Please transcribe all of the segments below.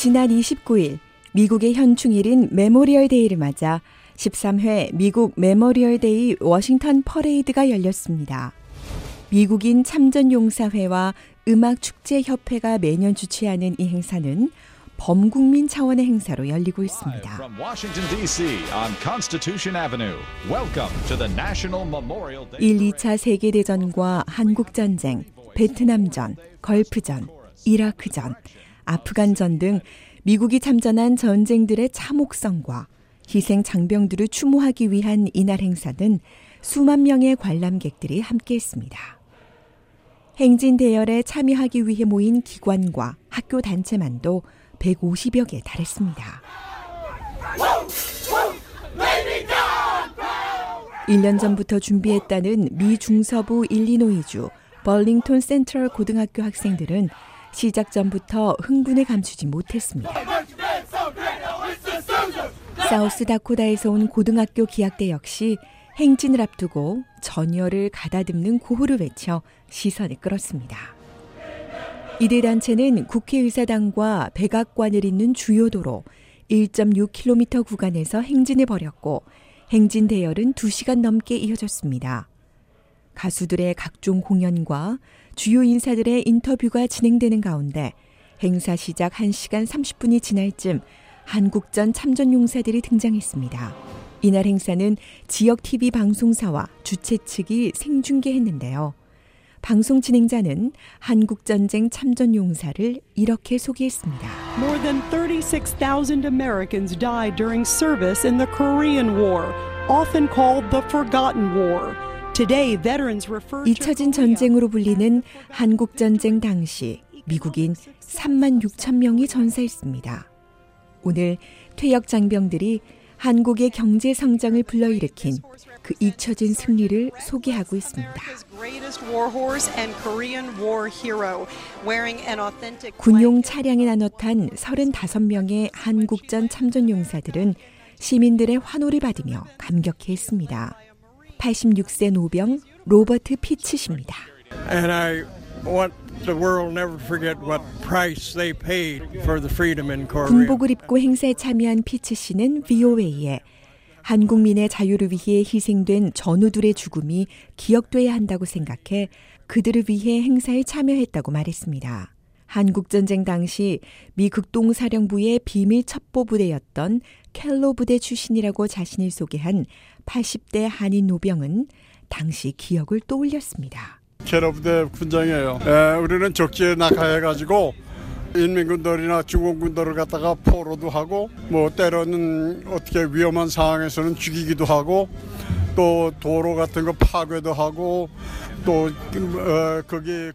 지난 29일 미국의 현충일인 메모리얼 데이를 맞아 13회 미국 메모리얼 데이 워싱턴 퍼레이드가 열렸습니다. 미국인 참전용사회와 음악축제협회가 매년 주최하는 이 행사는 범국민 차원의 행사로 열리고 있습니다. 1, 2차 세계대전과 한국전쟁, 베트남전, 걸프전, 이라크전, 아프간전 등 미국이 참전한 전쟁들의 참혹성과 희생 장병들을 추모하기 위한 이날 행사는 수만 명의 관람객들이 함께했습니다. 행진 대열에 참여하기 위해 모인 기관과 학교 단체만도 150여 개 달했습니다. 1년 전부터 준비했다는 미 중서부 일리노이주 벌링턴 센트럴 고등학교 학생들은 시작 전부터 흥분을 감추지 못했습니다. 사우스다코다에서 온 고등학교 기악대 역시 행진을 앞두고 전열을 가다듬는 구호를 외쳐 시선을 끌었습니다. 이들 단체는 국회의사당과 백악관을 잇는 주요 도로 1.6km 구간에서 행진을 벌였고 행진 대열은 2시간 넘게 이어졌습니다. 가수들의 각종 공연과 주요 인사들의 인터뷰가 진행되는 가운데 행사 시작 1시간 30분이 지날 쯤 한국전 참전용사들이 등장했습니다. 이날 행사는 지역 TV 방송사와 주최 측이 생중계했는데요. 방송 진행자는 한국전쟁 참전용사를 이렇게 소개했습니다. More than 36,000 Americans died during service in the Korean War, often called the Forgotten War. Today, veterans refer to 잊혀진 전쟁으로 불리는 한국전쟁 당시 미국인 3만 6천 명이 전사했습니다. 오늘 퇴역 장병들이 한국의 경제 성장을 불러일으킨 그 잊혀진 승리를 소개하고 있습니다. 군용 차량에 나눠 탄 35명의 한국전 참전용사들은 시민들의 환호를 받으며 감격해했습니다. 86세 노병 로버트 피츠 씨입니다. And I want the world never forget what price they paid for the freedom in Korea. 군복을 입고 행사에 참여한 피츠 씨는 VOA에 한국민의 자유를 위해 희생된 전우들의 죽음이 기억돼야 한다고 생각해 그들을 위해 행사에 참여했다고 말했습니다. 한국전쟁 당시 미 극동사령부의 비밀 첩보부대였던 켈로 부대 출신이라고 자신을 소개한 80대 한인 노병은 당시 기억을 떠올렸습니다. 켈로 부대 군장이에요. 우리는 적지에 낙하해가지고 인민군들이나 중공군들을 갖다가 포로도 하고 뭐 때로는 어떻게 위험한 상황에서는 죽이기도 하고 또 도로 같은 거 파괴도 하고 또 거기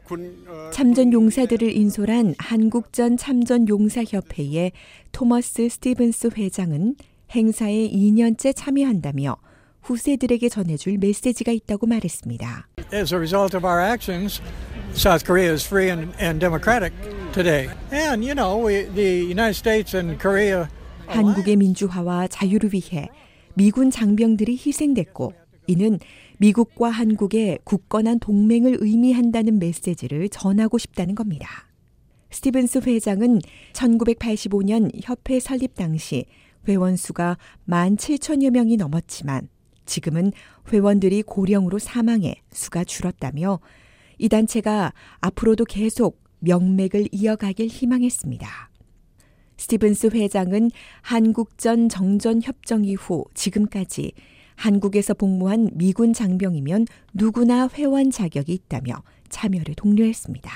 참전 용사들을 인솔한 한국전 참전용사협회의 토머스 스티븐스 회장은 행사에 2년째 참여한다며 후세들에게 전해줄 메시지가 있다고 말했습니다. As a result of our actions, South Korea is free and democratic today. And you know, the United States and Korea 한국의 민주화와 자유를 위해 미군 장병들이 희생됐고 이는 미국과 한국의 굳건한 동맹을 의미한다는 메시지를 전하고 싶다는 겁니다. 스티븐스 회장은 1985년 협회 설립 당시 회원 수가 17,000여 명이 넘었지만 지금은 회원들이 고령으로 사망해 수가 줄었다며 이 단체가 앞으로도 계속 명맥을 이어가길 희망했습니다. 스티븐스 회장은 한국전 정전 협정 이후 지금까지 한국에서 복무한 미군 장병이면 누구나 회원 자격이 있다며 참여를 독려했습니다.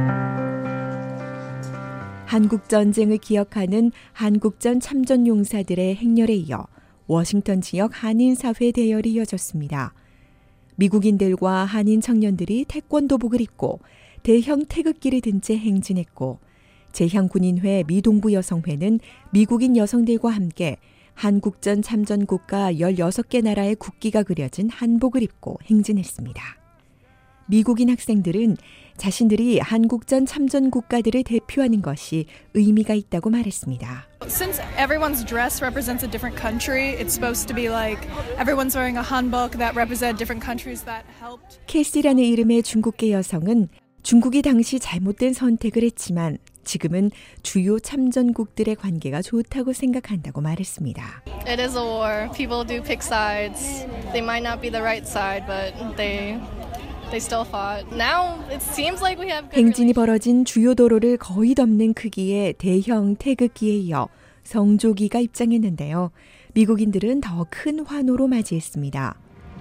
한국전쟁을 기억하는 한국전 참전용사들의 행렬에 이어 워싱턴 지역 한인사회 대열이 이어졌습니다. 미국인들과 한인 청년들이 태권도복을 입고 대형 태극기를 든 채 행진했고 제향군인회 미동부 여성회는 미국인 여성들과 함께 한국전 참전 국가 16개 나라의 국기가 그려진 한복을 입고 행진했습니다. 미국인 학생들은 자신들이 한국전 참전 국가들을 대표하는 것이 의미가 있다고 말했습니다. Since everyone's dress represents a different country, it's supposed to be like everyone's wearing a hanbok that represent different countries that helped. 캐시라는 이름의 중국계 여성은 중국이 당시 잘못된 선택을 했지만 지금은 주요 참전국들의 관계가 좋다고 생각한다고 말했습니다. It is a war. People do pick sides. They might not be the right side, but they still fought. Now it seems like we have good 행진이 벌어진 주요 도로를 거의 덮는 크기의 대형 태극기에 이어 성조기가 입장했는데요. 미국인들은 더 큰 환호로 맞이했습니다.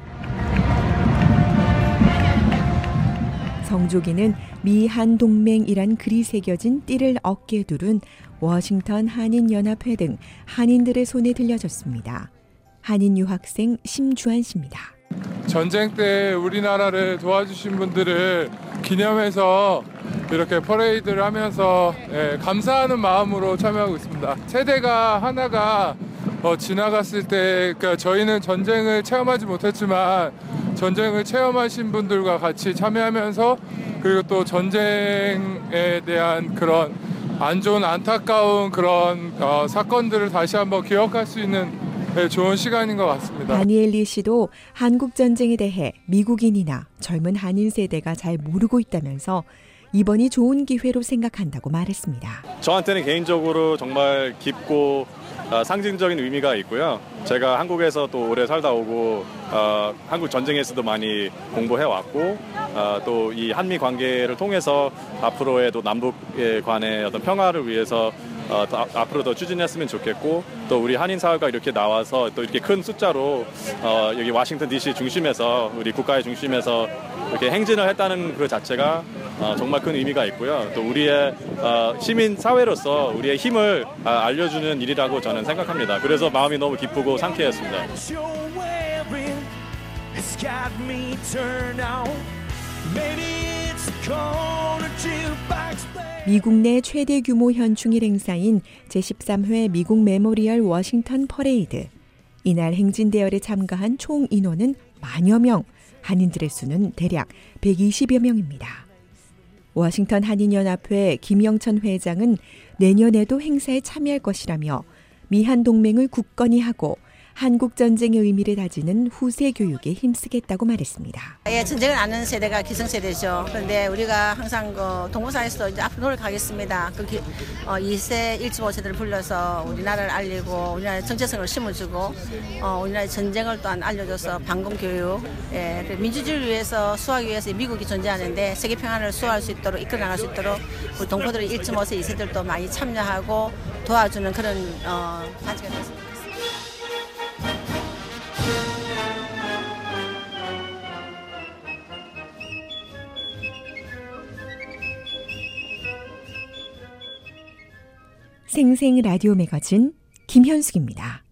성조기는 미한 동맹이란 글이 새겨진 띠를 어깨에 두른 워싱턴 한인연합회 등 한인들의 손에 들려졌습니다. 한인 유학생 심주한 씨입니다. 전쟁 때 우리나라를 도와주신 분들을 기념해서 이렇게 퍼레이드를 하면서 감사하는 마음으로 참여하고 있습니다. 세대가 하나가 지나갔을 때 그러니까 저희는 전쟁을 체험하지 못했지만 전쟁을 체험하신 분들과 같이 참여하면서 그리고 또 전쟁에 대한 그런 안 좋은 안타까운 그런 사건들을 다시 한번 기억할 수 있는 좋은 시간인 것 같습니다. 다니엘 씨도 한국 전쟁에 대해 미국인이나 젊은 한인 세대가 잘 모르고 있다면서 이번이 좋은 기회로 생각한다고 말했습니다. 저한테는 개인적으로 정말 깊고 상징적인 의미가 있고요. 제가 한국에서 또 오래 살다 오고 한국 전쟁에서도 많이 공부해왔고 또 이 한미 관계를 통해서 앞으로의 또 남북에 관해 어떤 평화를 위해서 앞으로 더 추진했으면 좋겠고 또 우리 한인 사회가 이렇게 나와서 또 이렇게 큰 숫자로 여기 워싱턴 DC 중심에서 우리 국가의 중심에서 이렇게 행진을 했다는 그 자체가 정말 큰 의미가 있고요. 또 우리의 시민 사회로서 우리의 힘을 알려주는 일이라고 저는 생각합니다. 그래서 마음이 너무 기쁘고 상쾌했습니다. 미국 내 최대 규모 현충일 행사인 제13회 미국 메모리얼 워싱턴 퍼레이드. 이날 행진 대열에 참가한 총 인원은 만여 명, 한인들의 수는 대략 120여 명입니다. 워싱턴 한인연합회 김영천 회장은 내년에도 행사에 참여할 것이라며 미한 동맹을 굳건히 하고 한국 전쟁의 의미를 다지는 후세 교육에 힘쓰겠다고 말했습니다. 예, 전쟁을 아는 세대가 기성세대죠. 그런데 우리가 항상 동부사에서도 이제 앞으로 노력하겠습니다. 2세, 1.5세대를 불러서 우리나라를 알리고 우리나라의 정체성을 심어주고 우리나라의 전쟁을 또한 알려줘서 방공교육, 민주주의를 위해서 수호하기 위해서 미국이 존재하는데 세계 평화를 수호할 수 있도록 이끌어 나갈 수 있도록 우리 동포들의 1.5세, 2세들도 많이 참여하고 도와주는 그런 단체가 됐습니다. 생생 라디오 매거진 김현숙입니다.